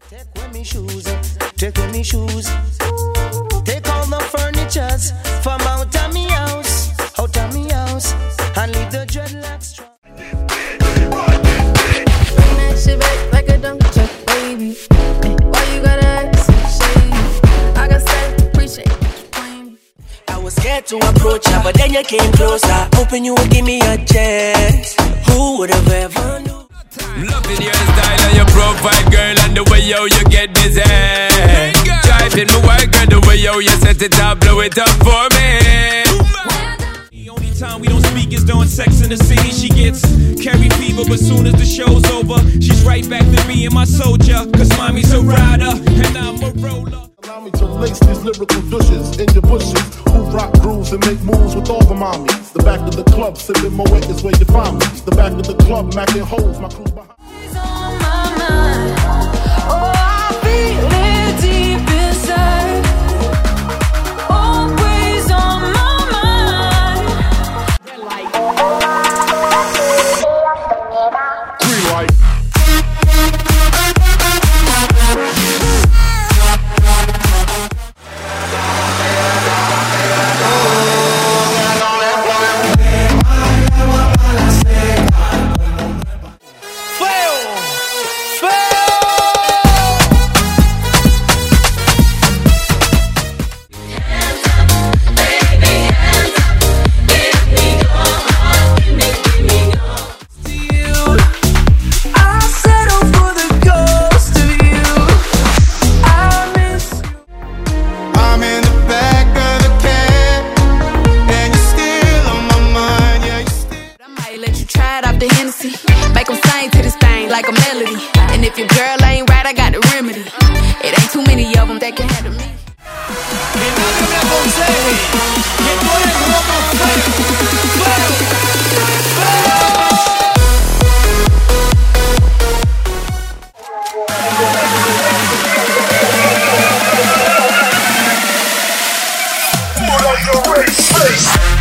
Take away me shoes, take away me shoes. Take all the furnitures from out of me house, and leave the dreadlocks strong. Bring that shit back like a dump truck, baby. Why you gotta act so shady? I got set to appreciate what you claim. I was scared to approach her, but then you came closer, hoping you would give me a chance. Who would have ever knew? Loving your style and your profile, girl, and the way yo you get busy. Driving my work, girl, the way yo you set it up, blow it up for me. The only time we don't speak is during Sex in the City. She gets carry fever, but soon as the show's over, she's right back to being my soldier. Cause mommy's a rider, and I'm a roller. Allow me to lace these lyrical douches in your bushes. Who rock grooves and make moves with all the mommies. The back of the club, sipping Moet is where you find me. The back of the club, macking holes, my crew behind. It's on my mind. Oh, I feel it deep inside. Always on my mind. Green light. The Hennessy, make them sing to this thing like a melody. And if your girl ain't right, I got the remedy. It ain't too many of them that can handle me. Put on your race face.